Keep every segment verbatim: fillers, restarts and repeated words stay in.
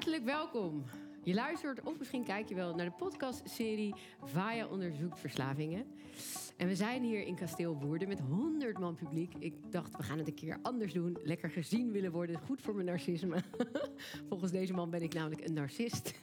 Hartelijk welkom. Je luistert of misschien kijk je wel naar de podcastserie Vaya onderzoekt verslavingen. En we zijn hier in Kasteel Woerden met honderd man publiek. Ik dacht, we gaan het een keer anders doen. Lekker gezien willen worden. Goed voor mijn narcisme. Volgens deze man ben ik namelijk een narcist.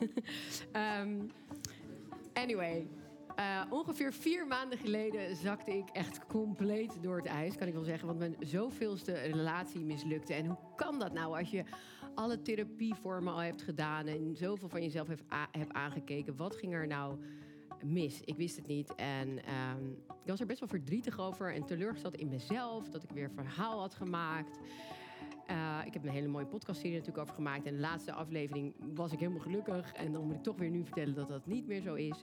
um, anyway... Uh, ongeveer vier maanden geleden zakte ik echt compleet door het ijs, kan ik wel zeggen. Want mijn zoveelste relatie mislukte. En hoe kan dat nou als je alle therapievormen al hebt gedaan en zoveel van jezelf hebt, a- hebt aangekeken? Wat ging er nou mis? Ik wist het niet. En um, ik was er best wel verdrietig over en teleurgesteld in mezelf. Dat ik weer een verhaal had gemaakt. Uh, ik heb een hele mooie podcastserie natuurlijk over gemaakt. En de laatste aflevering was ik helemaal gelukkig. En dan moet ik toch weer nu vertellen dat dat niet meer zo is.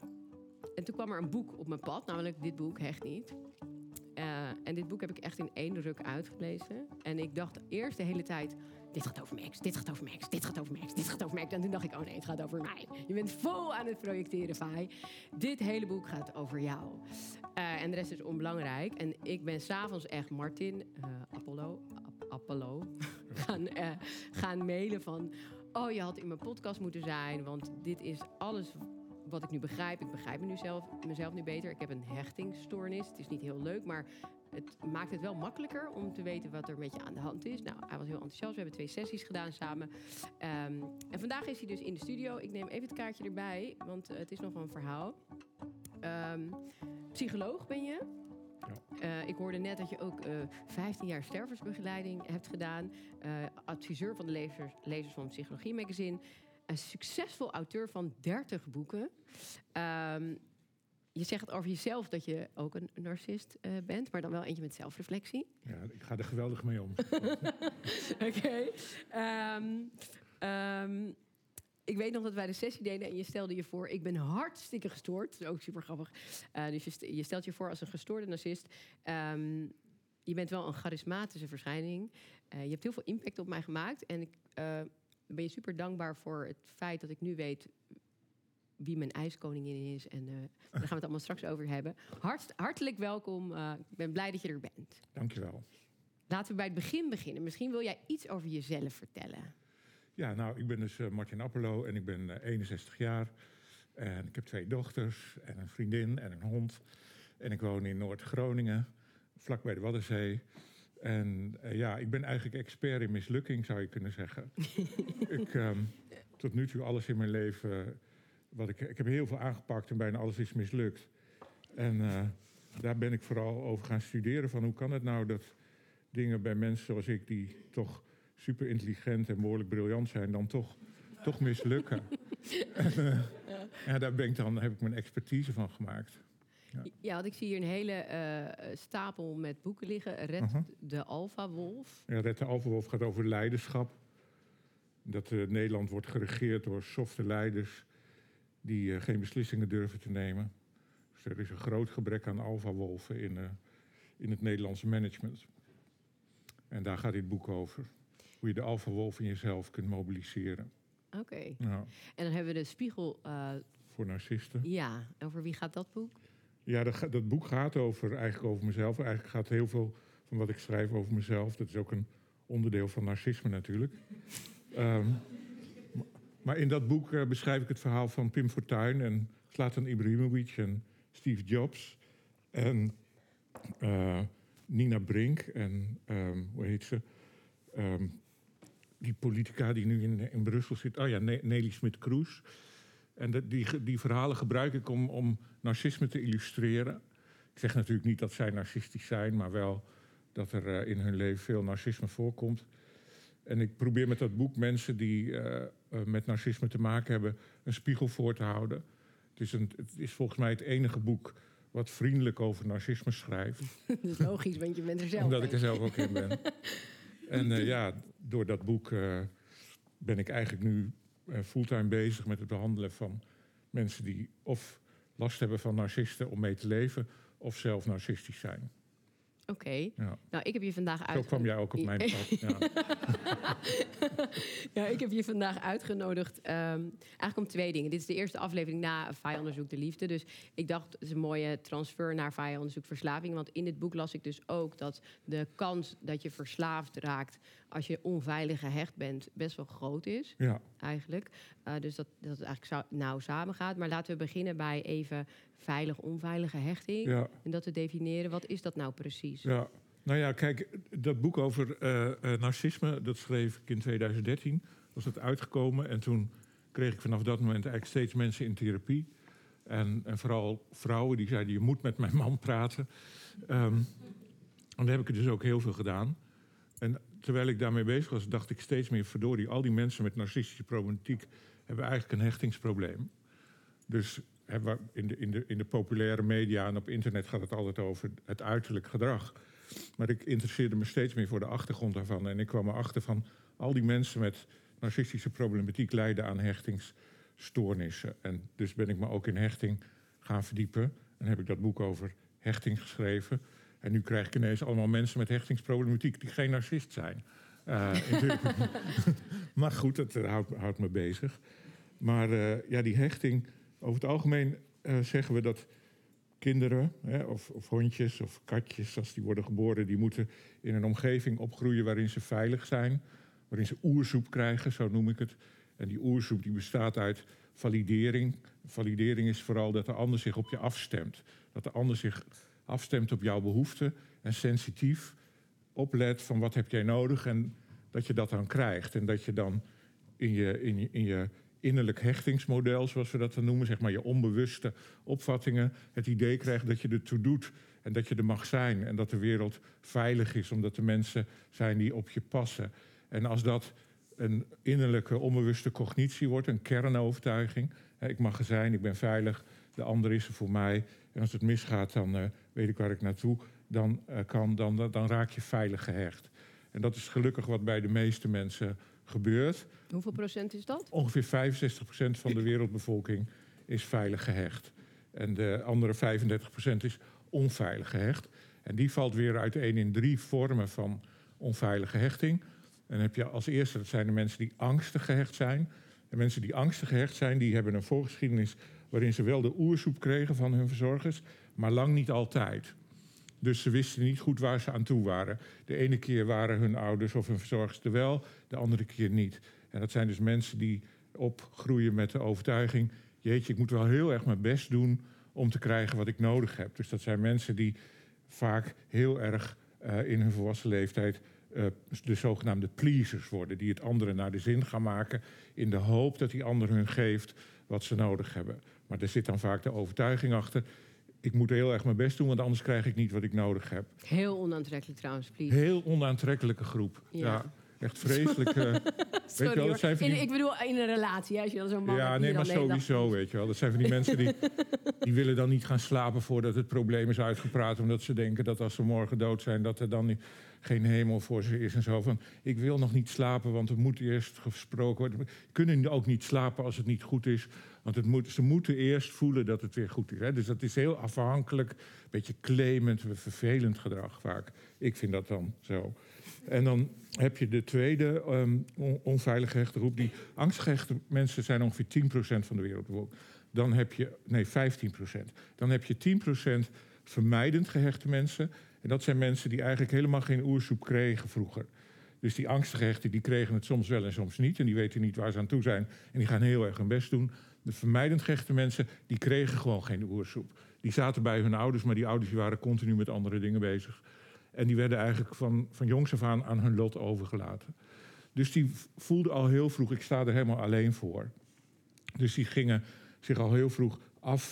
En toen kwam er een boek op mijn pad, namelijk dit boek, Hecht Niet. Uh, en dit boek heb ik echt in één ruk uitgelezen. En ik dacht eerst de hele tijd, dit gaat over Max, dit gaat over Max, dit gaat over Max, dit gaat over Max. En toen dacht ik, oh nee, het gaat over mij. Je bent vol aan het projecteren, Vai. Dit hele boek gaat over jou. Uh, en de rest is onbelangrijk. En ik ben s'avonds echt Martin, uh, Apollo, Ap- Apollo, gaan, uh, gaan mailen van... oh, je had in mijn podcast moeten zijn, want dit is alles... wat ik nu begrijp, ik begrijp me nu zelf, mezelf nu beter. Ik heb een hechtingsstoornis. Het is niet heel leuk, maar het maakt het wel makkelijker om te weten wat er met je aan de hand is. Nou, hij was heel enthousiast. We hebben twee sessies gedaan samen. Um, en vandaag is hij dus in de studio. Ik neem even het kaartje erbij, want uh, het is nog wel een verhaal. Um, psycholoog ben je. Ja. Uh, ik hoorde net dat je ook uh, vijftien jaar stervensbegeleiding hebt gedaan. Uh, adviseur van de lezers, lezers van Psychologie Magazine. Een succesvol auteur van dertig boeken. Um, je zegt over jezelf dat je ook een narcist uh, bent, maar dan wel eentje met zelfreflectie. Ja, ik ga er geweldig mee om. Oké. Okay. Um, um, ik weet nog dat wij de sessie deden en je stelde je voor... ik ben hartstikke gestoord. Dat is ook super grappig. Uh, dus je, st- je stelt je voor als een gestoorde narcist. Um, je bent wel een charismatische verschijning. Uh, je hebt heel veel impact op mij gemaakt. En ik... Uh, ben je super dankbaar voor het feit dat ik nu weet wie mijn ijskoningin is. En uh, daar gaan we het allemaal straks over hebben. Hart, hartelijk welkom. Uh, ik ben blij dat je er bent. Dank je wel. Laten we bij het begin beginnen. Misschien wil jij iets over jezelf vertellen. Ja, nou, ik ben dus uh, Martin Apollo en ik ben uh, eenenzestig jaar. En ik heb twee dochters en een vriendin en een hond. En ik woon in Noord-Groningen, vlak bij de Waddenzee. En uh, ja, ik ben eigenlijk expert in mislukking, zou je kunnen zeggen. ik, um, tot nu toe alles in mijn leven... Wat ik, ik heb heel veel aangepakt en bijna alles is mislukt. En uh, daar ben ik vooral over gaan studeren. Van hoe kan het nou dat dingen bij mensen zoals ik... die toch super intelligent en behoorlijk briljant zijn... dan toch, toch mislukken. en, uh, ja. Ja, daar ben ik dan, heb ik mijn expertise van gemaakt. Ja. ja, want ik zie hier een hele uh, stapel met boeken liggen. Red uh-huh. de Alpha-wolf. Ja, Red de Alpha-wolf gaat over leiderschap. Dat uh, Nederland wordt geregeerd door softe leiders... die uh, geen beslissingen durven te nemen. Dus er is een groot gebrek aan alpha-wolven in, uh, in het Nederlandse management. En daar gaat dit boek over. Hoe je de alpha-wolf in jezelf kunt mobiliseren. Oké. Okay. Ja. En dan hebben we de spiegel... Uh... Voor narcisten. Ja, over wie gaat dat boek? Ja, dat, dat boek gaat over, eigenlijk over mezelf. Eigenlijk gaat heel veel van wat ik schrijf over mezelf. Dat is ook een onderdeel van narcisme natuurlijk. um, maar in dat boek uh, beschrijf ik het verhaal van Pim Fortuyn... en Zlatan Ibrahimovic en Steve Jobs... en uh, Nina Brink en, um, hoe heet ze... Um, die politica die nu in, in Brussel zit... oh ja, ne- Nelly Smit-Kroes... En de, die, die verhalen gebruik ik om, om narcisme te illustreren. Ik zeg natuurlijk niet dat zij narcistisch zijn... maar wel dat er uh, in hun leven veel narcisme voorkomt. En ik probeer met dat boek mensen die uh, uh, met narcisme te maken hebben... een spiegel voor te houden. Het is, een, het is volgens mij het enige boek wat vriendelijk over narcisme schrijft. Dat is logisch, want je bent er zelf Omdat ik er zelf ook in ben. En uh, ja, door dat boek uh, ben ik eigenlijk nu... fulltime bezig met het behandelen van mensen die of last hebben van narcisten om mee te leven... of zelf narcistisch zijn. Oké. Okay. Ja. Nou, ik heb je vandaag uit. Zo kwam jij ook op mijn pad. Ja. Ja, ik heb je vandaag uitgenodigd. Um, eigenlijk om twee dingen. Dit is de eerste aflevering na Vaya onderzoekt de liefde. Dus ik dacht, het is een mooie transfer naar Vaya onderzoekt verslaving. Want in dit boek las ik dus ook dat de kans dat je verslaafd raakt als je onveilig gehecht bent best wel groot is. Ja. Eigenlijk. Uh, dus dat, dat het eigenlijk nauw samengaat. Maar laten we beginnen bij even veilig, onveilige hechting. Ja. En dat te definiëren. Wat is dat nou precies? Ja. Nou ja, kijk, dat boek over uh, uh, narcisme, dat schreef ik in tweeduizend dertien. Was dat uitgekomen. En toen kreeg ik vanaf dat moment eigenlijk steeds mensen in therapie. En, en vooral vrouwen die zeiden, je moet met mijn man praten. Um, en daar heb ik er dus ook heel veel gedaan. En terwijl ik daarmee bezig was, dacht ik steeds meer, verdorie, al die mensen met narcistische problematiek hebben eigenlijk een hechtingsprobleem. Dus he, in, de, in, de, in de populaire media en op internet gaat het altijd over het uiterlijk gedrag. Maar ik interesseerde me steeds meer voor de achtergrond daarvan. En ik kwam erachter van, al die mensen met narcistische problematiek lijden aan hechtingsstoornissen. En dus ben ik me ook in hechting gaan verdiepen. En heb ik dat boek over hechting geschreven. En nu krijg ik ineens allemaal mensen met hechtingsproblematiek die geen narcist zijn. Uh, maar goed, dat uh, houdt, houdt me bezig. Maar uh, ja, die hechting, over het algemeen uh, zeggen we dat kinderen, hè, of, of hondjes of katjes, als die worden geboren, die moeten in een omgeving opgroeien waarin ze veilig zijn. Waarin ze oersoep krijgen, zo noem ik het. En die oersoep die bestaat uit validering. Validering is vooral dat de ander zich op je afstemt. Dat de ander zich afstemt op jouw behoeften en sensitief oplet van wat heb jij nodig en dat je dat dan krijgt. En dat je dan in je, in je, in je innerlijk hechtingsmodel, zoals we dat dan noemen, zeg maar je onbewuste opvattingen, het idee krijgt dat je ertoe doet en dat je er mag zijn en dat de wereld veilig is, omdat er mensen zijn die op je passen. En als dat een innerlijke onbewuste cognitie wordt, een kernovertuiging, hè, ik mag er zijn, ik ben veilig, de ander is er voor mij. En als het misgaat, dan uh, weet ik waar ik naartoe dan, uh, kan, dan, dan, dan raak je veilig gehecht. En dat is gelukkig wat bij de meeste mensen gebeurt. Hoeveel procent is dat? Ongeveer vijfenzestig procent van de wereldbevolking is veilig gehecht. En de andere vijfendertig procent is onveilig gehecht. En die valt weer uiteen in drie vormen van onveilige hechting. En dan heb je als eerste, dat zijn de mensen die angstig gehecht zijn. De mensen die angstig gehecht zijn, die hebben een voorgeschiedenis waarin ze wel de oersoep kregen van hun verzorgers, maar lang niet altijd. Dus ze wisten niet goed waar ze aan toe waren. De ene keer waren hun ouders of hun verzorgers er wel, de andere keer niet. En dat zijn dus mensen die opgroeien met de overtuiging, jeetje, ik moet wel heel erg mijn best doen om te krijgen wat ik nodig heb. Dus dat zijn mensen die vaak heel erg uh, in hun volwassen leeftijd uh, de zogenaamde pleasers worden, die het andere naar de zin gaan maken in de hoop dat die ander hun geeft wat ze nodig hebben. Maar er zit dan vaak de overtuiging achter, ik moet heel erg mijn best doen, want anders krijg ik niet wat ik nodig heb. Heel onaantrekkelijk trouwens, please. Heel onaantrekkelijke groep. Ja, ja echt vreselijk. Uh, Sorry, weet je wel, dat zijn van die... in, ik bedoel, in een relatie, als je dan zo'n man ja, hebt. Nee, maar sowieso, dag... weet je wel. Dat zijn van die mensen die, die willen dan niet gaan slapen voordat het probleem is uitgepraat, omdat ze denken dat als ze morgen dood zijn, dat er dan niet, geen hemel voor ze is en zo. Van, ik wil nog niet slapen, want er moet eerst gesproken worden. Ze kunnen ook niet slapen als het niet goed is. Want het moet, ze moeten eerst voelen dat het weer goed is. Hè? Dus dat is heel afhankelijk, een beetje claimend, vervelend gedrag vaak. Ik vind dat dan zo. En dan heb je de tweede um, on, onveilig gehechte groep. Die angstgehechte mensen zijn ongeveer tien procent van de wereldbevolking. Dan heb je, nee, vijftien procent. Dan heb je tien procent vermijdend gehechte mensen. En dat zijn mensen die eigenlijk helemaal geen oersoep kregen vroeger. Dus die angstgehechten, die kregen het soms wel en soms niet. En die weten niet waar ze aan toe zijn. En die gaan heel erg hun best doen. De vermijdend gehechte mensen, die kregen gewoon geen oersoep. Die zaten bij hun ouders, maar die ouders die waren continu met andere dingen bezig. En die werden eigenlijk van, van jongs af aan aan hun lot overgelaten. Dus die voelden al heel vroeg, ik sta er helemaal alleen voor. Dus die gingen zich al heel vroeg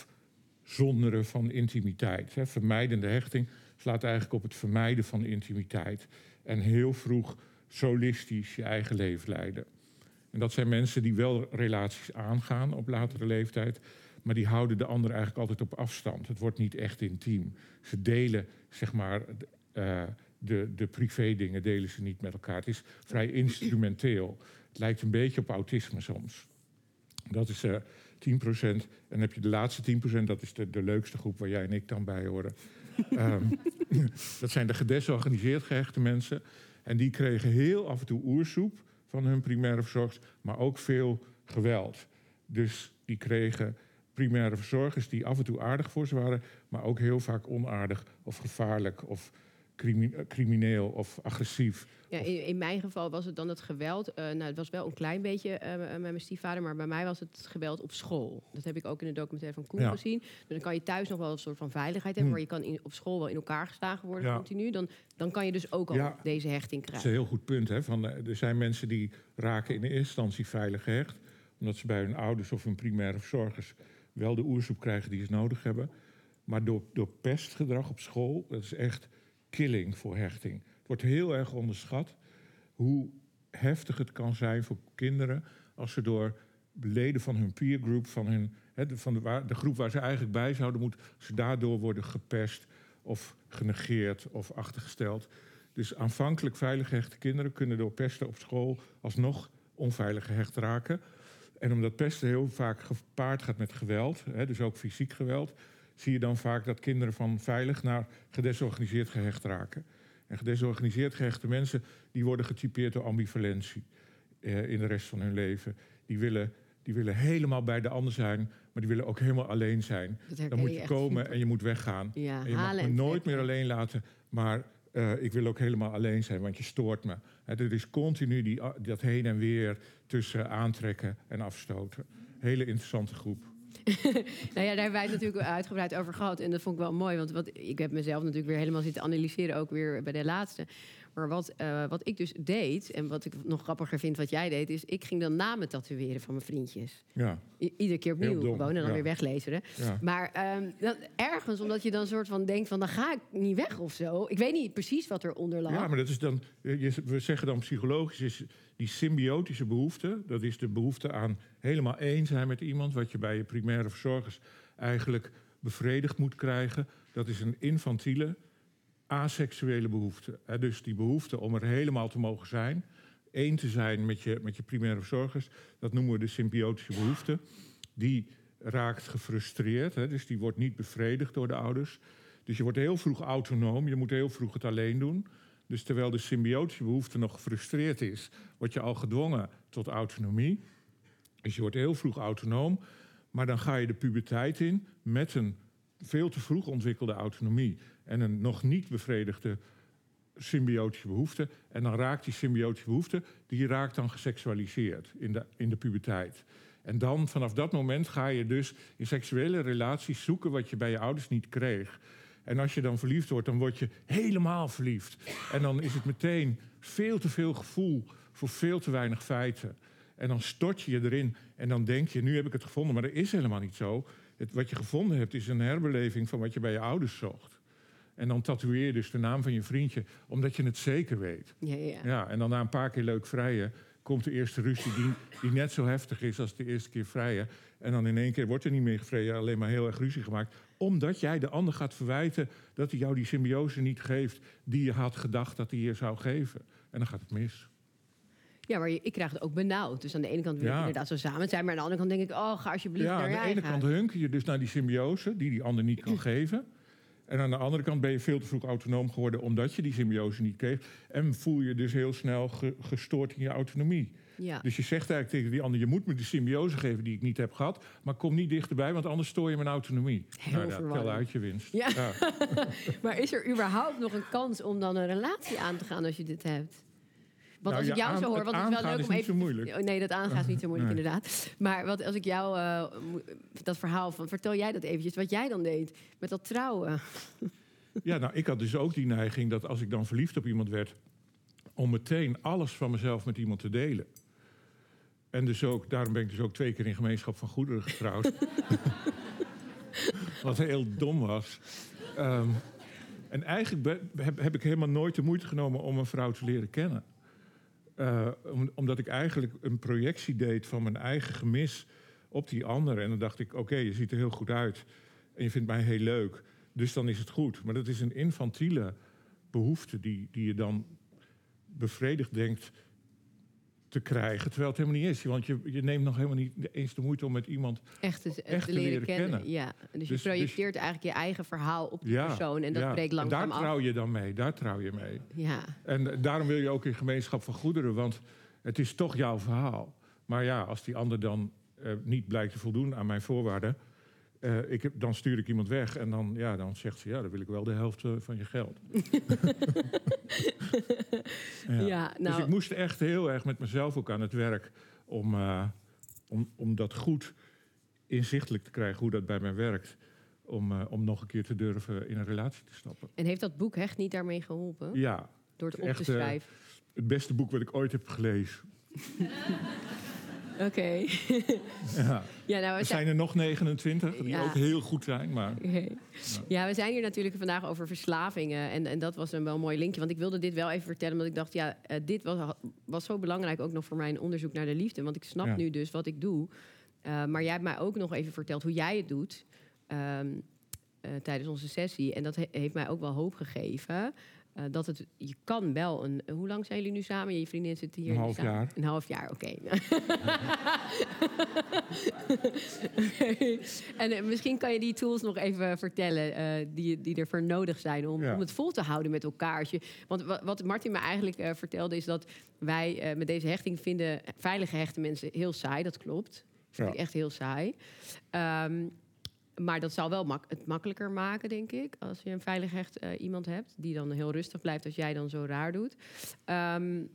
afzonderen van intimiteit. Hè. Vermijdende hechting slaat eigenlijk op het vermijden van intimiteit. En heel vroeg solistisch je eigen leven leiden. En dat zijn mensen die wel relaties aangaan op latere leeftijd, maar die houden de ander eigenlijk altijd op afstand. Het wordt niet echt intiem. Ze delen, zeg maar, uh, de, de privé dingen delen ze niet met elkaar. Het is vrij instrumenteel. Het lijkt een beetje op autisme soms. Dat is uh, tien procent. En dan heb je de laatste tien procent, dat is de, de leukste groep waar jij en ik dan bij horen. um, Dat zijn de gedesorganiseerd gehechte mensen. En die kregen heel af en toe oersoep van hun primaire verzorgers, maar ook veel geweld. Dus die kregen primaire verzorgers die af en toe aardig voor ze waren, maar ook heel vaak onaardig of gevaarlijk of crimineel of agressief. Ja, in, in mijn geval was het dan het geweld. Uh, nou, het was wel een klein beetje uh, met mijn stiefvader, maar bij mij was het het geweld op school. Dat heb ik ook in de documentaire van Koen ja. gezien. Dus dan kan je thuis nog wel een soort van veiligheid hebben, hmm. maar je kan in, op school wel in elkaar geslagen worden ja. continu. Dan, dan kan je dus ook al ja. deze hechting krijgen. Dat is een heel goed punt. Hè? Van, er zijn mensen die raken in eerste instantie veilig gehecht, omdat ze bij hun ouders of hun primaire verzorgers wel de oersoep krijgen die ze nodig hebben. Maar door, door pestgedrag op school, dat is echt killing voor hechting. Het wordt heel erg onderschat hoe heftig het kan zijn voor kinderen als ze door leden van hun peergroep, van, hun, he, van de, waar, de groep waar ze eigenlijk bij zouden moeten, ze daardoor worden gepest of genegeerd of achtergesteld. Dus aanvankelijk veilig gehechte kinderen kunnen door pesten op school alsnog onveilig gehecht raken. En omdat pesten heel vaak gepaard gaat met geweld, he, dus ook fysiek geweld, zie je dan vaak dat kinderen van veilig naar gedesorganiseerd gehecht raken. En gedesorganiseerd gehechte mensen die worden getypeerd door ambivalentie eh, in de rest van hun leven. Die willen, die willen helemaal bij de ander zijn, maar die willen ook helemaal alleen zijn. Dan moet je komen super. En je moet weggaan. Ja, en je mag me nooit meer alleen laten, maar uh, ik wil ook helemaal alleen zijn, want je stoort me. He, er is continu die, dat heen en weer tussen aantrekken en afstoten. Hele interessante groep. Nou ja, daar hebben wij het natuurlijk uitgebreid over gehad. En dat vond ik wel mooi, want wat, ik heb mezelf natuurlijk weer helemaal zitten analyseren, ook weer bij de laatste. Maar wat, uh, wat ik dus deed, en wat ik nog grappiger vind wat jij deed, is ik ging dan namen tatoeëren van mijn vriendjes. Ja. I- iedere keer opnieuw gewoon en dan ja. weer weglezen. Ja. Maar um, dan, ergens, omdat je dan soort van denkt van, dan ga ik niet weg of zo. Ik weet niet precies wat eronder lag. Ja, maar dat is dan, we zeggen dan psychologisch, is die symbiotische behoefte, dat is de behoefte aan helemaal één zijn met iemand, wat je bij je primaire verzorgers eigenlijk bevredigd moet krijgen. Dat is een infantiele, aseksuele behoefte. He, dus die behoefte om er helemaal te mogen zijn, één te zijn met je, met je primaire verzorgers, dat noemen we de symbiotische behoefte. Die raakt gefrustreerd, he, dus die wordt niet bevredigd door de ouders. Dus je wordt heel vroeg autonoom, je moet heel vroeg het alleen doen. Dus terwijl de symbiotische behoefte nog gefrustreerd is, word je al gedwongen tot autonomie. Dus je wordt heel vroeg autonoom, maar dan ga je de puberteit in met een veel te vroeg ontwikkelde autonomie en een nog niet bevredigde symbiotische behoefte. En dan raakt die symbiotische behoefte, die raakt dan geseksualiseerd in de, in de puberteit. En dan, vanaf dat moment, ga je dus in seksuele relaties zoeken wat je bij je ouders niet kreeg. En als je dan verliefd wordt, dan word je helemaal verliefd. En dan is het meteen veel te veel gevoel voor veel te weinig feiten. En dan stort je je erin en dan denk je, nu heb ik het gevonden. Maar dat is helemaal niet zo. Het, wat je gevonden hebt, is een herbeleving van wat je bij je ouders zocht. En dan tatoeëer je dus de naam van je vriendje, omdat je het zeker weet. Ja, ja. Ja, en dan na een paar keer leuk vrijen komt de eerste ruzie die, die net zo heftig is als de eerste keer vrijen. En dan in één keer wordt er niet meer gevreden, alleen maar heel erg ruzie gemaakt. Omdat jij de ander gaat verwijten dat hij jou die symbiose niet geeft die je had gedacht dat hij je zou geven. En dan gaat het mis. Ja, maar ik krijg het ook benauwd. Dus aan de ene kant wil ik ja. inderdaad zo samen zijn, maar aan de andere kant denk ik, oh, ga alsjeblieft ja, naar je aan de ene kant hunker je dus naar die symbiose die die ander niet kan geven. En aan de andere kant ben je veel te vroeg autonoom geworden omdat je die symbiose niet kreeg. En voel je dus heel snel ge- gestoord in je autonomie. Ja. Dus je zegt eigenlijk tegen die ander, je moet me de symbiose geven die ik niet heb gehad, maar kom niet dichterbij, want anders stoor je mijn autonomie. Heel nou, tel uit je winst. Ja. Ja. Maar is er überhaupt nog een kans om dan een relatie aan te gaan als je dit hebt? Want nou, als ik jou aan, zo hoor, want het is wel leuk is om even. Zo moeilijk. Oh, nee, dat aangaan is niet zo moeilijk, nee. inderdaad. Maar wat als ik jou uh, dat verhaal van, vertel jij dat eventjes, wat jij dan deed met dat trouwen? Ja, nou, ik had dus ook die neiging dat als ik dan verliefd op iemand werd, om meteen alles van mezelf met iemand te delen. En dus ook, daarom ben ik dus ook twee keer in gemeenschap van goederen getrouwd. Wat heel dom was. Um, en eigenlijk be, heb, heb ik helemaal nooit de moeite genomen om een vrouw te leren kennen. Uh, om, omdat ik eigenlijk een projectie deed van mijn eigen gemis op die ander. En dan dacht ik, oké, okay, je ziet er heel goed uit. En je vindt mij heel leuk. Dus dan is het goed. Maar dat is een infantiele behoefte die, die je dan bevredigd denkt te krijgen, terwijl het helemaal niet is. Want je, je neemt nog helemaal niet eens de moeite om met iemand echt te, echt te te leren, leren kennen. kennen. Ja. Dus, Dus- je projecteert eigenlijk je eigen verhaal op die Ja, persoon en dat ja. breekt En langzaam daar af. trouw je dan mee, daar trouw je mee. Ja. En eh, daarom wil je ook in gemeenschap van goederen, want het is toch jouw verhaal. Maar ja, als die ander dan uh, niet blijkt te voldoen aan mijn voorwaarden, uh, ik heb, dan stuur ik iemand weg en dan, ja, dan zegt ze, ja, dan wil ik wel de helft uh, van je geld. ja. Ja, nou, Dus ik moest echt heel erg met mezelf ook aan het werk om, uh, om, om dat goed inzichtelijk te krijgen, hoe dat bij mij werkt. Om, uh, om nog een keer te durven in een relatie te stappen. En heeft dat boek echt niet daarmee geholpen? Ja. Door het op echt, te schrijven? Uh, het beste boek wat ik ooit heb gelezen. Oké. Okay. ja. Ja, nou, er zijn er nog negenentwintig, die ja. ook heel goed zijn. Maar, okay. ja. ja, we zijn hier natuurlijk vandaag over verslavingen. En, en dat was een wel een mooi linkje. Want ik wilde dit wel even vertellen. Omdat ik dacht, ja, uh, dit was, was zo belangrijk ook nog voor mijn onderzoek naar de liefde. Want ik snap ja. nu dus wat ik doe. Uh, maar jij hebt mij ook nog even verteld hoe jij het doet. Um, uh, tijdens onze sessie. En dat he- heeft mij ook wel hoop gegeven. Uh, dat het, je kan wel een... Hoe lang zijn jullie nu samen? Je vriendin zit hier. Een half samen. jaar. Een half jaar, oké. Okay. okay. En uh, misschien kan je die tools nog even vertellen... Uh, die, die ervoor nodig zijn om, ja. om het vol te houden met elkaar. Als je, want wat, wat Martin me eigenlijk uh, vertelde... is dat wij uh, met deze hechting vinden... veilig gehechte mensen heel saai, dat klopt. Dat vind ja. ik echt heel saai. Um, Maar dat zal wel mak- het makkelijker maken, denk ik. Als je een veilig hecht uh, iemand hebt. Die dan heel rustig blijft als jij dan zo raar doet. Um,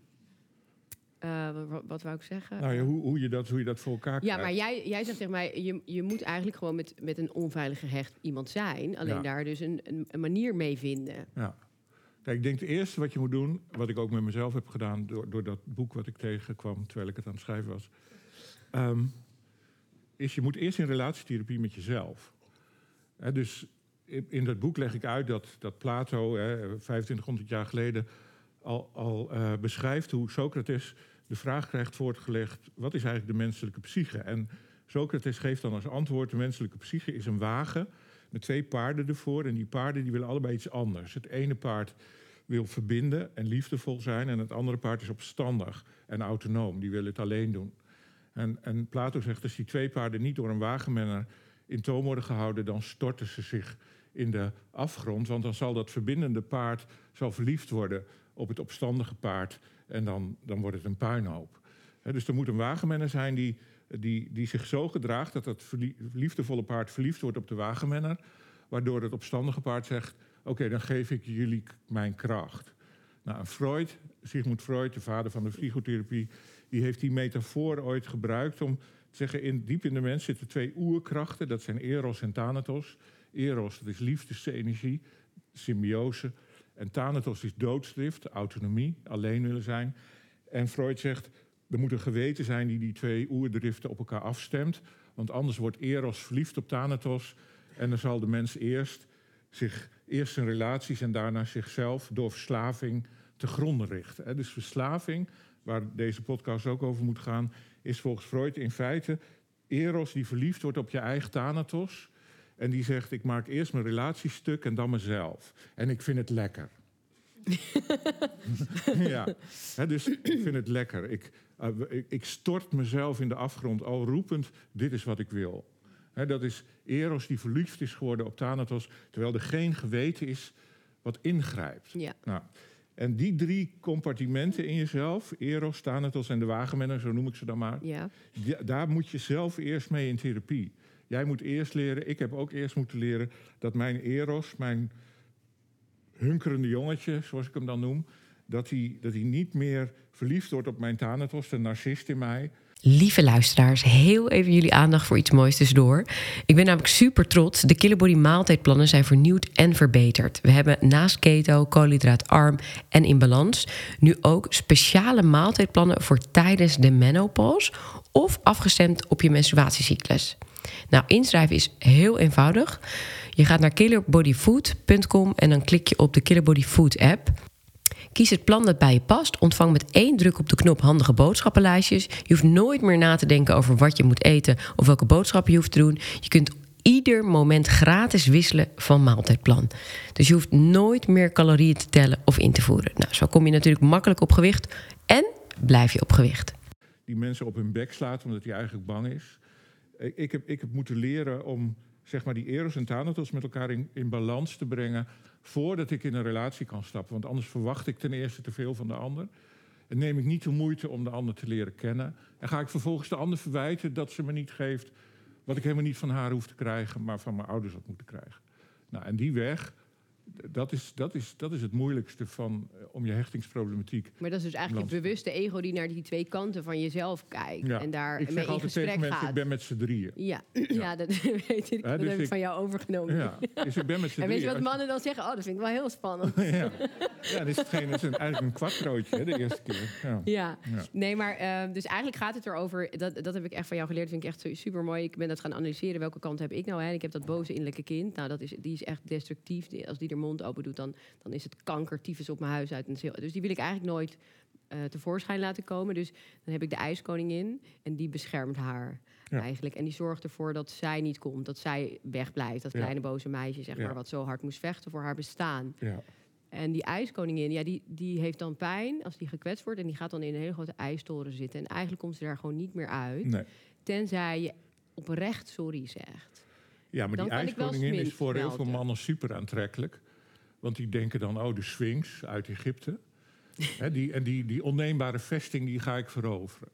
uh, wat, wat wou ik zeggen? Nou ja, hoe, hoe, je dat, hoe je dat voor elkaar krijgt. Ja, maar jij, jij zegt tegen mij... Je, je moet eigenlijk gewoon met, met een onveilig gehecht iemand zijn. Alleen ja. daar dus een, een, een manier mee vinden. Ja. Kijk, ik denk het eerste wat je moet doen... wat ik ook met mezelf heb gedaan... door, door dat boek wat ik tegenkwam... terwijl ik het aan het schrijven was... Um, is je moet eerst in relatietherapie met jezelf. He, dus in dat boek leg ik uit dat, dat Plato, he, vijfentwintighonderd jaar geleden... al, al uh, beschrijft hoe Socrates de vraag krijgt voortgelegd... wat is eigenlijk de menselijke psyche? En Socrates geeft dan als antwoord... de menselijke psyche is een wagen met twee paarden ervoor... en die paarden die willen allebei iets anders. Het ene paard wil verbinden en liefdevol zijn... en het andere paard is opstandig en autonoom. Die wil het alleen doen. En, en Plato zegt, als die twee paarden niet door een wagenmenner in toom worden gehouden... dan storten ze zich in de afgrond. Want dan zal dat verbindende paard zal verliefd worden op het opstandige paard. En dan, dan wordt het een puinhoop. He, dus er moet een wagenmenner zijn die, die, die zich zo gedraagt... dat dat liefdevolle paard verliefd wordt op de wagenmenner... waardoor het opstandige paard zegt... oké, okay, dan geef ik jullie mijn kracht. Nou, Freud, Sigmund Freud, de vader van de psychotherapie... die heeft die metafoor ooit gebruikt om te zeggen... In, diep in de mens zitten twee oerkrachten, dat zijn Eros en Thanatos. Eros, dat is liefdesenergie, symbiose. En Thanatos is doodsdrift, autonomie, alleen willen zijn. En Freud zegt, er moet een geweten zijn die die twee oerdriften op elkaar afstemt. Want anders wordt Eros verliefd op Thanatos... en dan zal de mens eerst, zich, eerst zijn relaties en daarna zichzelf... door verslaving te gronden richten. Dus verslaving... waar deze podcast ook over moet gaan... is volgens Freud in feite Eros die verliefd wordt op je eigen Thanatos... en die zegt, ik maak eerst mijn relatiestuk en dan mezelf. En ik vind het lekker. ja, He, dus ik vind het lekker. Ik, uh, ik, ik stort mezelf in de afgrond al roepend, dit is wat ik wil. He, dat is Eros die verliefd is geworden op Thanatos... terwijl er geen geweten is wat ingrijpt. Ja. Nou, en die drie compartimenten in jezelf, Eros, Thanatos en de wagenmenner, zo noem ik ze dan maar... Ja. Die, daar moet je zelf eerst mee in therapie. Jij moet eerst leren, ik heb ook eerst moeten leren... dat mijn Eros, mijn hunkerende jongetje, zoals ik hem dan noem... dat hij, dat hij niet meer verliefd wordt op mijn Thanatos, de narcist in mij... Lieve luisteraars, heel even jullie aandacht voor iets moois tussendoor. Ik ben namelijk super trots. De Killerbody maaltijdplannen zijn vernieuwd en verbeterd. We hebben naast keto, koolhydraatarm en in balans... nu ook speciale maaltijdplannen voor tijdens de menopauze... of afgestemd op je menstruatiecyclus. Nou, inschrijven is heel eenvoudig. Je gaat naar killerbodyfood punt com en dan klik je op de Killerbody Food app... Kies het plan dat bij je past. Ontvang met één druk op de knop handige boodschappenlijstjes. Je hoeft nooit meer na te denken over wat je moet eten... of welke boodschappen je hoeft te doen. Je kunt ieder moment gratis wisselen van maaltijdplan. Dus je hoeft nooit meer calorieën te tellen of in te voeren. Nou, zo kom je natuurlijk makkelijk op gewicht en blijf je op gewicht. die mensen op hun bek slaat omdat hij eigenlijk bang is. Ik, ik, heb, ik heb moeten leren om zeg maar, die eros en thanatos met elkaar in, in balans te brengen voordat ik in een relatie kan stappen. Want anders verwacht ik ten eerste te veel van de ander. En neem ik niet de moeite om de ander te leren kennen. En ga ik vervolgens de ander verwijten dat ze me niet geeft wat ik helemaal niet van haar hoef te krijgen, maar van mijn ouders had moeten krijgen. Nou, en die weg, dat is, dat is, dat is het moeilijkste van, om je hechtingsproblematiek. Maar dat is dus eigenlijk het bewuste ego die naar die twee kanten van jezelf kijkt. Ja, en daar ik zeg mee in altijd gesprek tegen mensen, gaat. Ik ben met z'n drieën. Ja, ja. ja dat weet ik. Ja, dat dus heb ik ik van jou overgenomen. Ja, dus ik ben met z'n en drieën. weet je wat mannen dan zeggen? Oh, dat vind ik wel heel spannend. ja, ja, dit is hetgeen, dat is een, eigenlijk een kwartrootje, hè, de eerste keer. Ja. Ja, Ja. nee, maar uh, dus eigenlijk gaat het erover. Dat, dat heb ik echt van jou geleerd. Dat vind ik echt super mooi. Ik ben dat gaan analyseren. Welke kant heb ik nou? Hè? Ik heb dat boze innerlijke kind. Nou, dat is, die is echt destructief. Die, als die er mond open doet, dan, dan is het kankertyfus op mijn huis uit. En heel, dus die wil ik eigenlijk nooit uh, tevoorschijn laten komen. Dus dan heb ik de ijskoningin en die beschermt haar. Ja. Eigenlijk. En die zorgt ervoor dat zij niet komt. Dat zij wegblijft. Dat kleine ja. boze meisje, zeg maar, ja. wat zo hard moest vechten voor haar bestaan. Ja. En die ijskoningin, ja, die, die heeft dan pijn als die gekwetst wordt. En die gaat dan in een hele grote ijstoren zitten. En eigenlijk komt ze daar gewoon niet meer uit. Nee. Tenzij je oprecht sorry zegt. Ja, maar dan die ijskoningin is voor heel veel mannen super aantrekkelijk. Want die denken dan, oh, de Sphinx uit Egypte. He, die, en die, die onneembare vesting, die ga ik veroveren.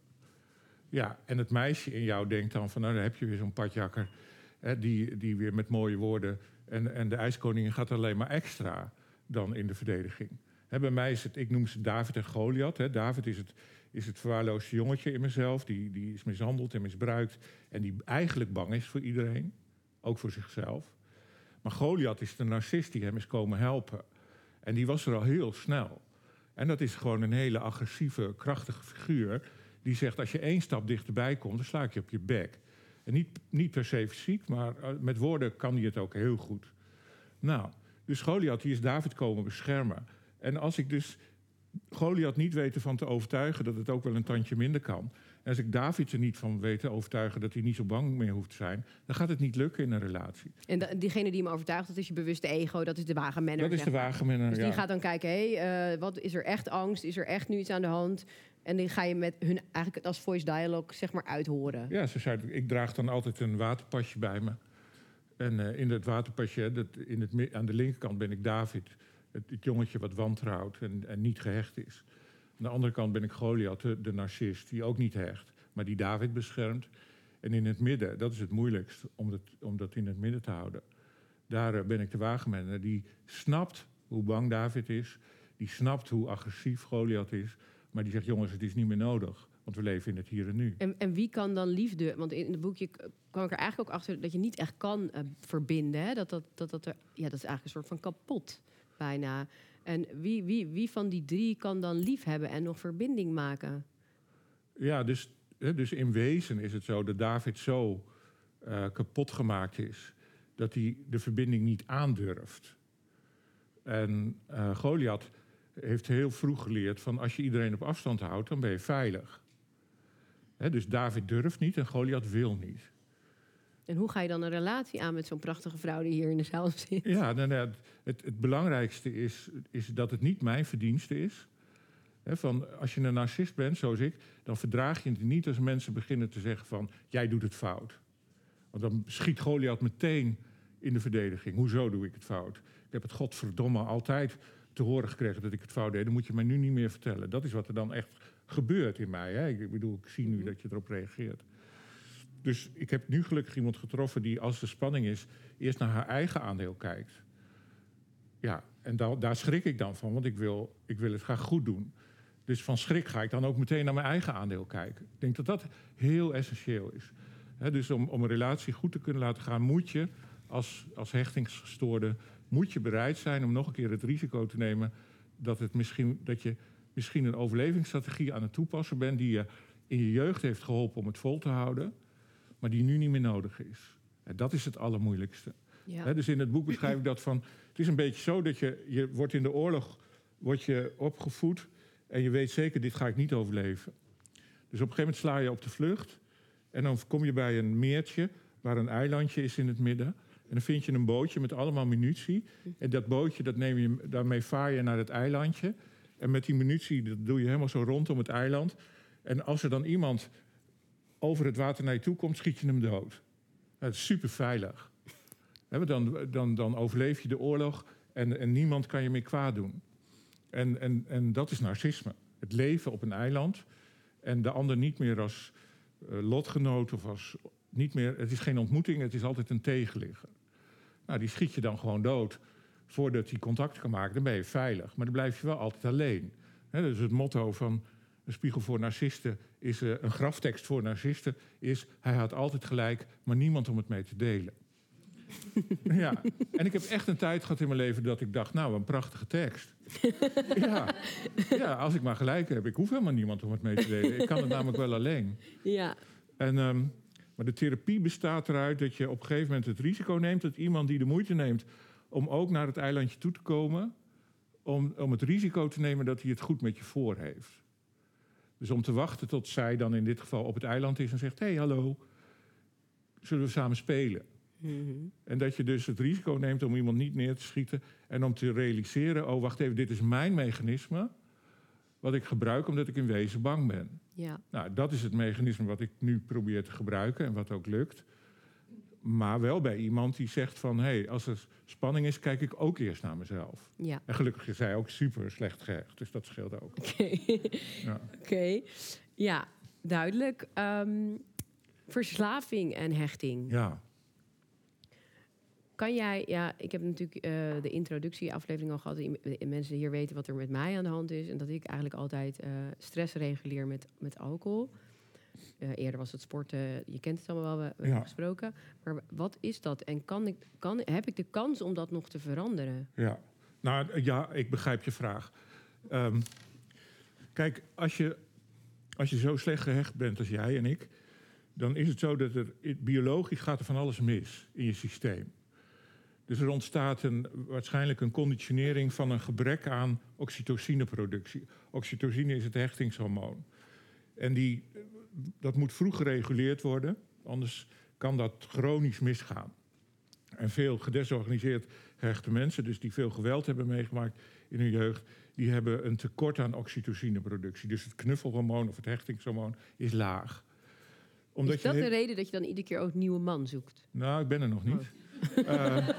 Ja, en het meisje in jou denkt dan van, nou, dan heb je weer zo'n padjakker. He, die, die weer met mooie woorden. En, en de ijskoningin gaat alleen maar extra dan in de verdediging. He, bij mij is het, ik noem ze David en Goliath. He, David is het, is het verwaarloosde jongetje in mezelf. Die, die is mishandeld en misbruikt. En die eigenlijk bang is voor iedereen. Ook voor zichzelf. Maar Goliath is de narcist die hem is komen helpen. En die was er al heel snel. En dat is gewoon een hele agressieve, krachtige figuur. Die zegt, als je één stap dichterbij komt, dan sla ik je op je bek. En niet, niet per se fysiek, maar met woorden kan hij het ook heel goed. Nou, dus Goliath, die is David komen beschermen. En als ik dus Goliath niet weet ervan te overtuigen dat het ook wel een tandje minder kan. En als ik David er niet van weet te overtuigen dat hij niet zo bang meer hoeft te zijn, dan gaat het niet lukken in een relatie. En da- diegene die hem overtuigt, dat is je bewuste ego, dat is de wagenmenner. Dat is de wagenmenner, Dus ja. die gaat dan kijken, hé, hey, uh, wat is er echt angst? Is er echt nu iets aan de hand? En dan ga je met hun eigenlijk als voice dialogue zeg maar uithoren. Ja, ze zei, ik draag dan altijd een waterpasje bij me. En uh, in dat waterpasje, dat, in het, aan de linkerkant ben ik David. Het, het jongetje wat wantrouwt en, en niet gehecht is. Aan de andere kant ben ik Goliath, de, de narcist, die ook niet hecht. Maar die David beschermt. En in het midden, dat is het moeilijkst, om dat, om dat in het midden te houden. Daar uh, ben ik de wagenmenner. Die snapt hoe bang David is. Die snapt hoe agressief Goliath is. Maar die zegt, jongens, het is niet meer nodig. Want we leven in het hier en nu. En, en wie kan dan liefde... Want in het boekje kwam ik er eigenlijk ook achter dat je niet echt kan uh, verbinden. Hè? Dat, dat, dat, dat, er, ja, dat is eigenlijk een soort van kapot, bijna. En wie, wie, wie van die drie kan dan lief hebben en nog verbinding maken? Ja, dus, dus in wezen is het zo dat David zo uh, kapot gemaakt is... dat hij de verbinding niet aandurft. En uh, Goliath heeft heel vroeg geleerd van als je iedereen op afstand houdt, dan ben je veilig. He, dus David durft niet en Goliath wil niet. En hoe ga je dan een relatie aan met zo'n prachtige vrouw die hier in de zaal zit? Ja, nou, nou, het, het belangrijkste is, is dat het niet mijn verdienste is. He, van, als je een narcist bent, zoals ik, dan verdraag je het niet als mensen beginnen te zeggen van jij doet het fout. Want dan schiet Goliath meteen in de verdediging. Hoezo doe ik het fout? Ik heb het godverdomme altijd te horen gekregen dat ik het fout deed. Dan moet je mij nu niet meer vertellen. Dat is wat er dan echt gebeurt in mij. Hè? Ik bedoel, ik zie nu dat je erop reageert. Dus ik heb nu gelukkig iemand getroffen die, als er spanning is, eerst naar haar eigen aandeel kijkt. Ja, en da- daar schrik ik dan van, want ik wil, ik wil het graag goed doen. Dus van schrik ga ik dan ook meteen naar mijn eigen aandeel kijken. Ik denk dat dat heel essentieel is. He, dus om, om een relatie goed te kunnen laten gaan, moet je als, als hechtingsgestoorde moet je bereid zijn om nog een keer het risico te nemen dat, het misschien, dat je misschien een overlevingsstrategie aan het toepassen bent die je in je jeugd heeft geholpen om het vol te houden, maar die nu niet meer nodig is. En dat is het allermoeilijkste. Ja. He, dus in het boek beschrijf ik dat van, het is een beetje zo dat je, je wordt in de oorlog wordt je opgevoed en je weet zeker, dit ga ik niet overleven. Dus op een gegeven moment sla je op de vlucht en dan kom je bij een meertje waar een eilandje is in het midden. En dan vind je een bootje met allemaal munitie. En dat bootje, dat neem je, daarmee vaar je naar het eilandje. En met die munitie, dat doe je helemaal zo rondom het eiland. En als er dan iemand over het water naar je toe komt, schiet je hem dood. Dat is super veilig. Dan, dan, dan overleef je de oorlog en, en niemand kan je meer kwaad doen. En, en, en dat is narcisme. Het leven op een eiland en de ander niet meer als uh, lotgenoot of als niet meer. Het is geen ontmoeting, het is altijd een tegenligger. Nou, die schiet je dan gewoon dood voordat hij contact kan maken. Dan ben je veilig, maar dan blijf je wel altijd alleen. He, dus het motto van een spiegel voor narcisten is uh, een graftekst voor narcisten is: hij had altijd gelijk, maar niemand om het mee te delen. Ja, en ik heb echt een tijd gehad in mijn leven dat ik dacht, nou, een prachtige tekst. Ja, ja, als ik maar gelijk heb. Ik hoef helemaal niemand om het mee te delen. Ik kan het namelijk wel alleen. Ja. En, um, maar de therapie bestaat eruit dat je op een gegeven moment het risico neemt dat iemand die de moeite neemt om ook naar het eilandje toe te komen, om, om het risico te nemen dat hij het goed met je voor heeft. Dus om te wachten tot zij dan in dit geval op het eiland is en zegt, hé, hey, hallo, zullen we samen spelen? Mm-hmm. En dat je dus het risico neemt om iemand niet neer te schieten en om te realiseren, oh, wacht even, dit is mijn mechanisme wat ik gebruik omdat ik in wezen bang ben. Ja. Nou, dat is het mechanisme wat ik nu probeer te gebruiken en wat ook lukt. Maar wel bij iemand die zegt van, hé, hey, als er spanning is, kijk ik ook eerst naar mezelf. Ja. En gelukkig is zij ook super slecht gehecht, dus dat scheelt ook. Oké, okay. Ja. Okay. Ja, duidelijk. Um, verslaving en hechting. Ja. Kan jij, ja, ik heb natuurlijk uh, de introductieaflevering al gehad. En mensen hier weten wat er met mij aan de hand is. En dat ik eigenlijk altijd uh, stress reguleer met, met alcohol. Uh, eerder was het sporten, je kent het allemaal wel, we hebben ja. gesproken. Maar wat is dat? En kan ik, kan, heb ik de kans om dat nog te veranderen? Ja, nou ja, ik begrijp je vraag. Um, kijk, als je, als je zo slecht gehecht bent als jij en ik, dan is het zo dat er biologisch gaat er van alles mis in je systeem. Dus er ontstaat een, waarschijnlijk een conditionering van een gebrek aan oxytocineproductie. Oxytocine is het hechtingshormoon. En die, dat moet vroeg gereguleerd worden, anders kan dat chronisch misgaan. En veel gedesorganiseerd gehechte mensen, dus die veel geweld hebben meegemaakt in hun jeugd, die hebben een tekort aan oxytocineproductie. Dus het knuffelhormoon of het hechtingshormoon is laag. Omdat is dat je de he- reden dat je dan iedere keer ook een nieuwe man zoekt? Nou, ik ben er nog niet. Oh. Uh,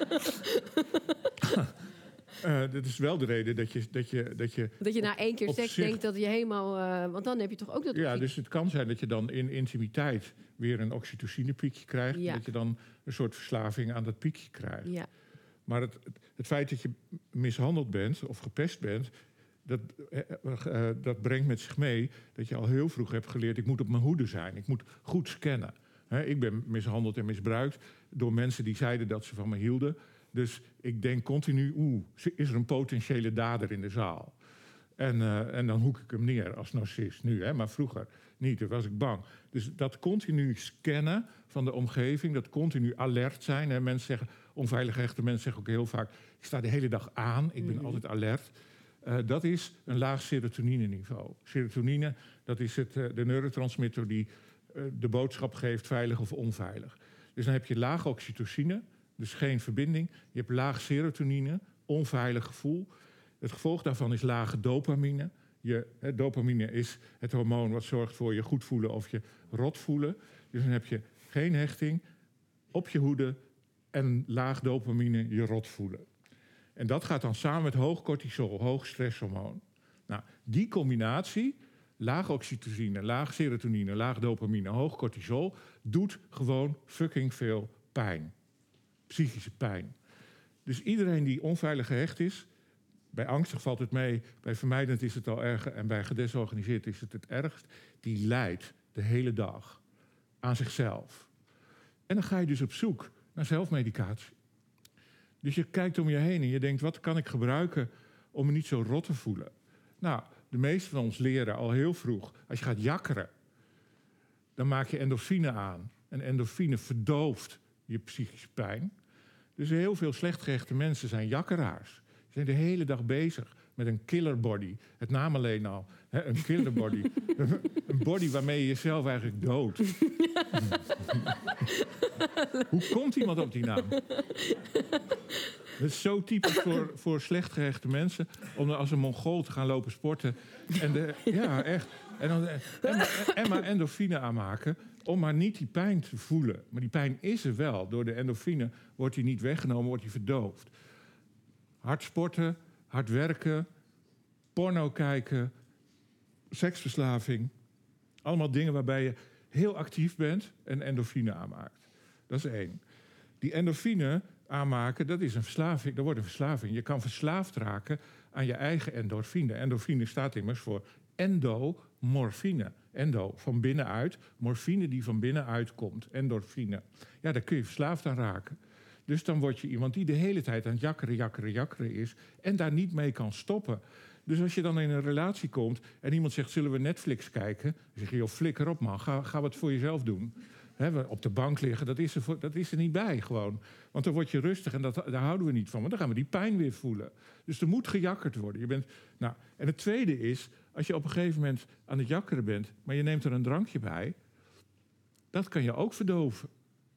uh, dat is wel de reden dat je... Dat je, dat je, dat je na één keer seks zich... denkt dat je helemaal... Uh, want dan heb je toch ook dat... Ja, dus het kan zijn dat je dan in intimiteit weer een oxytocinepiekje krijgt. Ja. Dat je dan een soort verslaving aan dat piekje krijgt. Ja. Maar het, het feit dat je mishandeld bent of gepest bent, dat, uh, dat brengt met zich mee dat je al heel vroeg hebt geleerd, ik moet op mijn hoede zijn. Ik moet goed scannen. He, ik ben mishandeld en misbruikt door mensen die zeiden dat ze van me hielden. Dus ik denk continu, oeh, is er een potentiële dader in de zaal? En, uh, en dan hoek ik hem neer als narcist nu, hè, maar vroeger niet, toen was ik bang. Dus dat continu scannen van de omgeving, dat continu alert zijn. Hè. Mensen zeggen, onveilig gehechte mensen zeggen ook heel vaak, ik sta de hele dag aan, ik ben mm-hmm. altijd alert. Uh, dat is een laag serotonine-niveau. Serotonine, dat is het, uh, de neurotransmitter die uh, de boodschap geeft, veilig of onveilig. Dus dan heb je laag oxytocine, dus geen verbinding. Je hebt laag serotonine, onveilig gevoel. Het gevolg daarvan is lage dopamine. Je, he, dopamine is het hormoon wat zorgt voor je goed voelen of je rot voelen. Dus dan heb je geen hechting, op je hoede en laag dopamine je rot voelen. En dat gaat dan samen met hoog cortisol, hoog stresshormoon. Nou, die combinatie, laag oxytocine, laag serotonine, laag dopamine, hoog cortisol, doet gewoon fucking veel pijn. Psychische pijn. Dus iedereen die onveilig gehecht is, bij angstig valt het mee, bij vermijdend is het al erger en bij gedesorganiseerd is het het ergst, die lijdt de hele dag aan zichzelf. En dan ga je dus op zoek naar zelfmedicatie. Dus je kijkt om je heen en je denkt, wat kan ik gebruiken om me niet zo rot te voelen? Nou, de meesten van ons leren al heel vroeg, als je gaat jakkeren, dan maak je endorfine aan. En endorfine verdooft je psychische pijn. Dus heel veel slecht gehechte mensen zijn jakkeraars. Ze zijn de hele dag bezig met een killer body. Het naam alleen al. Hè, een killer body. Een body waarmee je jezelf eigenlijk doodt. Hoe komt iemand op die naam? Het is zo typisch voor, voor slecht gehechte mensen om als een Mongool te gaan lopen sporten. En de, ja, echt. En dan en, en, en maar endorfine aanmaken om maar niet die pijn te voelen. Maar die pijn is er wel. Door de endorfine wordt die niet weggenomen, wordt die verdoofd. Hard sporten, hard werken, porno kijken, seksverslaving. Allemaal dingen waarbij je heel actief bent en endorfine aanmaakt. Dat is één. Die endorfine aanmaken, dat is een verslaving. Dat wordt een verslaving. Je kan verslaafd raken aan je eigen endorfine. Endorfine staat immers voor endomorfine. Endo, van binnenuit. Morfine die van binnenuit komt. Endorfine. Ja, daar kun je verslaafd aan raken. Dus dan word je iemand die de hele tijd aan het jakkeren, jakkeren, jakkeren is. En daar niet mee kan stoppen. Dus als je dan in een relatie komt en iemand zegt, zullen we Netflix kijken? Dan zeg je, joh, flikker op man, ga, ga wat voor jezelf doen. He, op de bank liggen, dat is, er voor, dat is er niet bij gewoon. Want dan word je rustig en dat, daar houden we niet van. Want dan gaan we die pijn weer voelen. Dus er moet gejakkerd worden. Je bent, nou, en het tweede is, als je op een gegeven moment aan het jakkeren bent, maar je neemt er een drankje bij, dat kan je ook verdoven.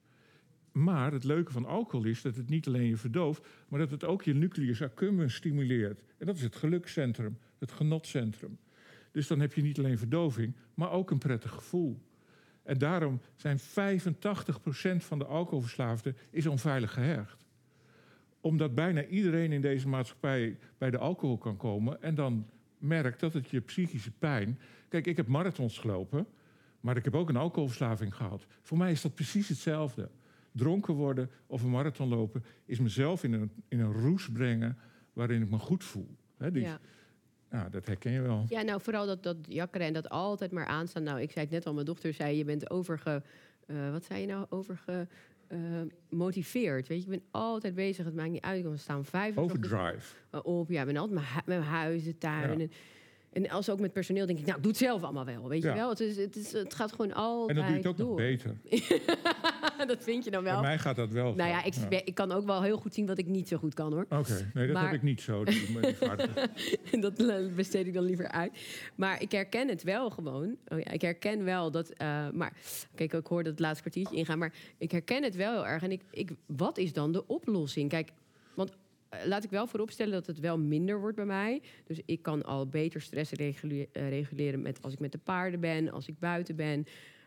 Maar het leuke van alcohol is dat het niet alleen je verdooft, maar dat het ook je nucleus accumbens stimuleert. En dat is het gelukscentrum, het genotcentrum. Dus dan heb je niet alleen verdoving, maar ook een prettig gevoel. En daarom zijn vijfentachtig procent van de alcoholverslaafden is onveilig gehecht. Omdat bijna iedereen in deze maatschappij bij de alcohol kan komen en dan merkt dat het je psychische pijn... Kijk, ik heb marathons gelopen, maar ik heb ook een alcoholverslaving gehad. Voor mij is dat precies hetzelfde. Dronken worden of een marathon lopen is mezelf in een, in een roes brengen waarin ik me goed voel. He, dus, ja. Nou, dat herken je wel. Ja, nou vooral dat, dat jakkeren en dat altijd maar aanstaan. Nou, ik zei het net al, mijn dochter zei, je bent overge... Uh, wat zei je nou? Overgemotiveerd. Uh, Weet je, je bent altijd bezig. Het maakt niet uit. We staan vijf... Overdrive. Op, ja, ik ben altijd met, hu- met mijn huis, de tuin... Ja. En, En als ook met personeel denk ik, nou, doe het zelf allemaal wel, weet ja. je wel. Het, is, het, is, het gaat gewoon altijd door. En dat doe je het ook door. Nog beter. Dat vind je dan wel. Bij mij gaat dat wel. Nou ja ik, ja, ik kan ook wel heel goed zien wat ik niet zo goed kan, hoor. Oké, okay. nee, dat maar... heb ik niet zo. Dat besteed ik dan liever uit. Maar ik herken het wel gewoon. Oh ja, ik herken wel dat... Uh, maar kijk, ik hoorde het laatste kwartiertje ingaan. Maar ik herken het wel heel erg. En ik, ik, wat is dan de oplossing? Kijk, want... Laat ik wel vooropstellen dat het wel minder wordt bij mij. Dus ik kan al beter stress regule- uh, reguleren met als ik met de paarden ben, als ik buiten ben.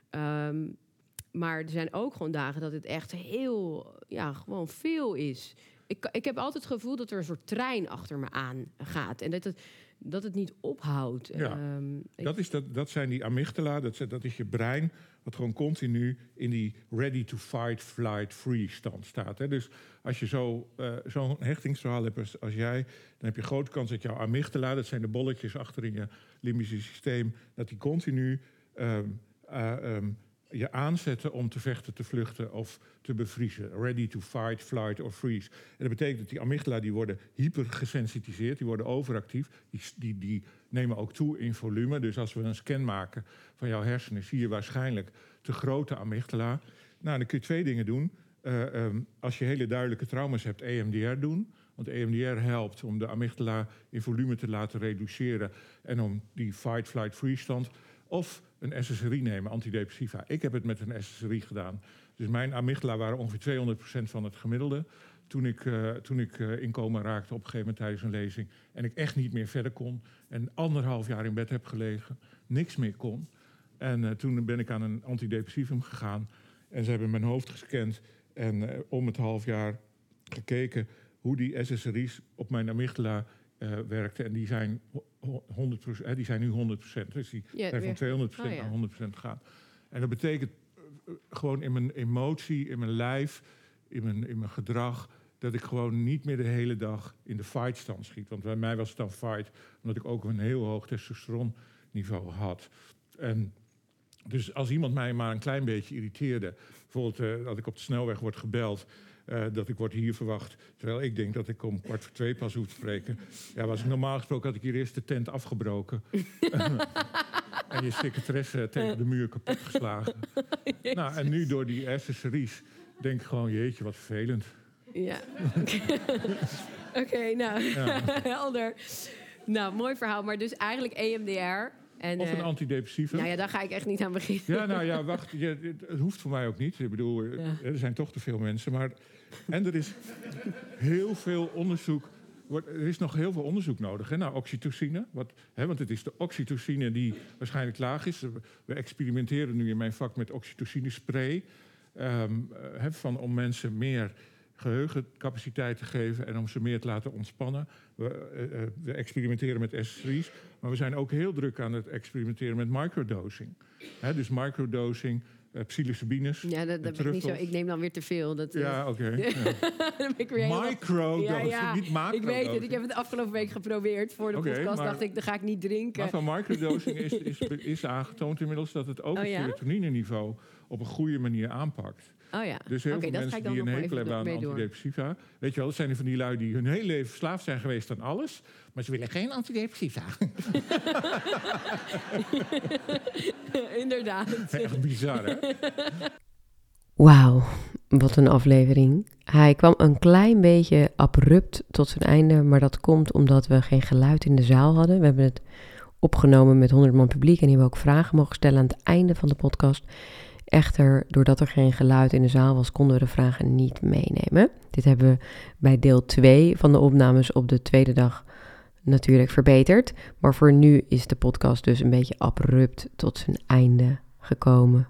Um, maar er zijn ook gewoon dagen dat het echt heel, ja, gewoon veel is. Ik, ik heb altijd het gevoel dat er een soort trein achter me aan gaat. En dat het, dat het niet ophoudt. Ja, um, dat, is dat, dat zijn die amygdala, dat, dat is je brein... wat gewoon continu in die ready to fight, flight, freeze stand staat. Hè. Dus als je zo, uh, zo'n hechtingsverhaal hebt als, als jij... dan heb je grote kans dat jouw amygdala... dat zijn de bolletjes achter in je limbische systeem... dat die continu um, uh, um, je aanzetten om te vechten, te vluchten of te bevriezen. Ready to fight, flight or freeze. En dat betekent dat die amygdala die worden hypergesensitiseerd, die worden overactief. Die, die, die nemen ook toe in volume. Dus als we een scan maken van jouw hersenen, zie je waarschijnlijk te grote amygdala. Nou, dan kun je twee dingen doen. Uh, um, als je hele duidelijke trauma's hebt, E M D R doen. Want E M D R helpt om de amygdala in volume te laten reduceren en om die fight, flight, freeze stand. Of een S S R I nemen, antidepressiva. Ik heb het met een S S R I gedaan. Dus mijn amygdala waren ongeveer tweehonderd procent van het gemiddelde. Toen ik, uh, toen ik uh, in coma raakte op een gegeven moment tijdens een lezing... en ik echt niet meer verder kon... en anderhalf jaar in bed heb gelegen, niks meer kon. En uh, toen ben ik aan een antidepressivum gegaan... en ze hebben mijn hoofd gescand... en uh, om het half jaar gekeken hoe die S S R I's op mijn amygdala... Uh, werkte. En die zijn, honderd procent, hè, die zijn nu honderd procent. Dus die ja, zijn van tweehonderd procent oh, ja. naar honderd procent gegaan. En dat betekent uh, gewoon in mijn emotie, in mijn lijf, in mijn, in mijn gedrag... dat ik gewoon niet meer de hele dag in de fight-stand schiet. Want bij mij was het dan fight, omdat ik ook een heel hoog testosteronniveau had. En dus als iemand mij maar een klein beetje irriteerde... bijvoorbeeld uh, dat ik op de snelweg word gebeld... Uh, dat ik word hier verwacht, terwijl ik denk dat ik om kwart voor twee pas hoef te spreken. Ja, was ik normaal gesproken had ik hier eerst de tent afgebroken. En je secretaresse tegen de muur kapot geslagen. Nou, en nu door die S S R I's denk ik gewoon, jeetje, wat vervelend. Ja, oké, okay, nou, ja. Helder. Nou, mooi verhaal, maar dus eigenlijk E M D R... En, of een antidepressiva. Nou ja, daar ga ik echt niet aan beginnen. Ja, nou ja, wacht. Je, het hoeft voor mij ook niet. Ik bedoel, ja. Er zijn toch te veel mensen. Maar, en er is heel veel onderzoek wordt, er is nog heel veel onderzoek nodig hè, naar oxytocine. Wat, hè, want het is de oxytocine die waarschijnlijk laag is. We experimenteren nu in mijn vak met oxytocine-spray. Um, hè, van, om mensen meer geheugencapaciteit te geven en om ze meer te laten ontspannen. We, uh, we experimenteren met S drie's, maar we zijn ook heel druk aan het experimenteren met microdosing. Hè, dus microdosing, uh, psilocybines. Ja, dat, dat ben ik niet zo. Ik neem dan weer te veel. Dat, ja, oké. Okay, ja. Microdosing, ja, ja. niet macrodosing. Ik weet het, ik heb het afgelopen week geprobeerd. Voor de okay, podcast maar, dacht ik, dan ga ik niet drinken. Maar van microdosing is, is, is aangetoond inmiddels dat het ook oh, het ja? serotonine-niveau op een goede manier aanpakt. Oh ja. Dus heel okay, veel mensen die een hekel hebben aan antidepressiva. Weet je wel, dat zijn er van die lui die hun hele leven verslaafd zijn geweest aan alles. Maar ze willen geen antidepressiva. Inderdaad. Echt bizar, hè? Wauw, wat een aflevering. Hij kwam een klein beetje abrupt tot zijn einde. Maar dat komt omdat we geen geluid in de zaal hadden. We hebben het opgenomen met honderd man publiek. En die hebben ook vragen mogen stellen aan het einde van de podcast. Echter, doordat er geen geluid in de zaal was, konden we de vragen niet meenemen. Dit hebben we bij deel twee van de opnames op de tweede dag natuurlijk verbeterd. Maar voor nu is de podcast dus een beetje abrupt tot zijn einde gekomen.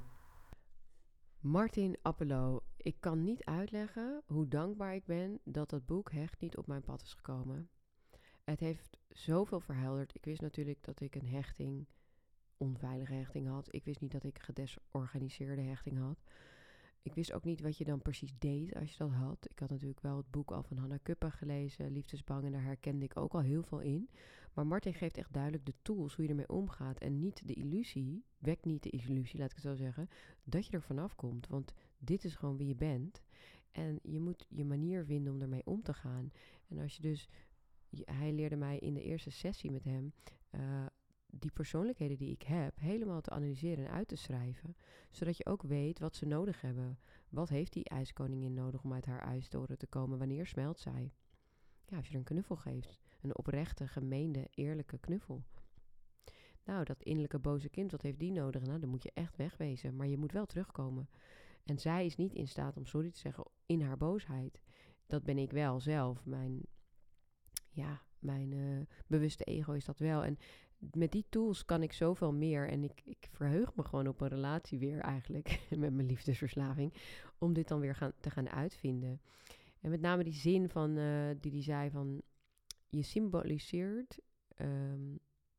Martin Appelo, ik kan niet uitleggen hoe dankbaar ik ben dat dat boek Hecht niet op mijn pad is gekomen. Het heeft zoveel verhelderd. Ik wist natuurlijk dat ik een hechting... onveilige hechting had. Ik wist niet dat ik gedesorganiseerde hechting had. Ik wist ook niet wat je dan precies deed als je dat had. Ik had natuurlijk wel het boek al van Hannah Kuppen gelezen, Liefdesbang, en daar herkende ik ook al heel veel in. Maar Martin geeft echt duidelijk de tools hoe je ermee omgaat en niet de illusie, wekt niet de illusie, laat ik het zo zeggen, dat je er vanaf komt. Want dit is gewoon wie je bent en je moet je manier vinden om ermee om te gaan. En als je dus, hij leerde mij in de eerste sessie met hem uh, die persoonlijkheden die ik heb helemaal te analyseren en uit te schrijven. Zodat je ook weet wat ze nodig hebben. Wat heeft die ijskoningin nodig om uit haar ijstoren te komen? Wanneer smelt zij? Ja, als je er een knuffel geeft. Een oprechte, gemeende, eerlijke knuffel. Nou, dat innerlijke boze kind, wat heeft die nodig? Nou, dan moet je echt wegwezen. Maar je moet wel terugkomen. En zij is niet in staat om sorry te zeggen in haar boosheid. Dat ben ik wel zelf. Mijn, ja, mijn uh, bewuste ego is dat wel. En met die tools kan ik zoveel meer. En ik, ik verheug me gewoon op een relatie weer eigenlijk. Met mijn liefdesverslaving. Om dit dan weer gaan, te gaan uitvinden. En met name die zin van, uh, die die zei van... Je symboliseert... Um,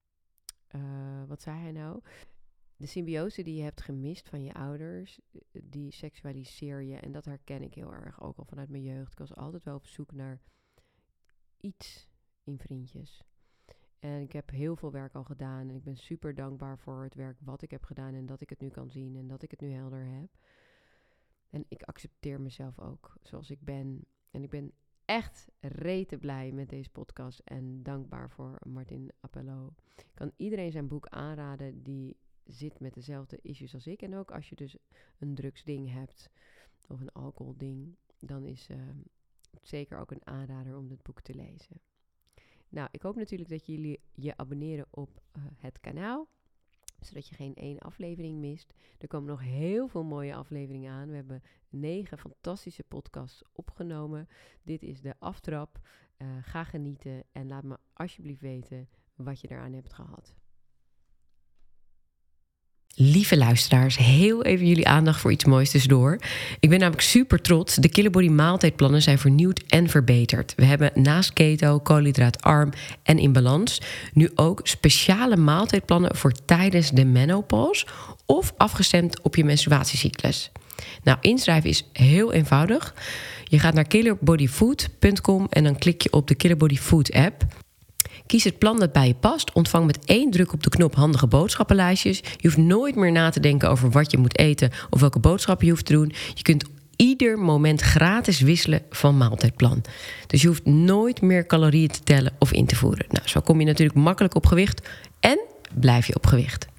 uh, wat zei hij nou? De symbiose die je hebt gemist van je ouders... Die seksualiseer je. En dat herken ik heel erg. Ook al vanuit mijn jeugd. Ik was altijd wel op zoek naar... iets in vriendjes. En ik heb heel veel werk al gedaan. En ik ben super dankbaar voor het werk wat ik heb gedaan. En dat ik het nu kan zien. En dat ik het nu helder heb. En ik accepteer mezelf ook zoals ik ben. En ik ben echt rete blij met deze podcast. En dankbaar voor Martin Appelo. Ik kan iedereen zijn boek aanraden die zit met dezelfde issues als ik. En ook als je dus een drugsding hebt. Of een alcoholding. Dan is uh, het zeker ook een aanrader om dit boek te lezen. Nou, ik hoop natuurlijk dat jullie je abonneren op uh, het kanaal. Zodat je geen één aflevering mist. Er komen nog heel veel mooie afleveringen aan. We hebben negen fantastische podcasts opgenomen. Dit is de aftrap. Uh, ga genieten en laat me alsjeblieft weten wat je eraan hebt gehad. Lieve luisteraars, heel even jullie aandacht voor iets moois tussendoor. Ik ben namelijk super trots. De Killerbody maaltijdplannen zijn vernieuwd en verbeterd. We hebben naast keto, koolhydraatarm en in balans... nu ook speciale maaltijdplannen voor tijdens de menopauze... of afgestemd op je menstruatiecyclus. Nou, inschrijven is heel eenvoudig. Je gaat naar killerbodyfood punt com en dan klik je op de Killerbody Food app... Kies het plan dat bij je past. Ontvang met één druk op de knop handige boodschappenlijstjes. Je hoeft nooit meer na te denken over wat je moet eten of welke boodschappen je hoeft te doen. Je kunt ieder moment gratis wisselen van maaltijdplan. Dus je hoeft nooit meer calorieën te tellen of in te voeren. Nou, zo kom je natuurlijk makkelijk op gewicht en blijf je op gewicht.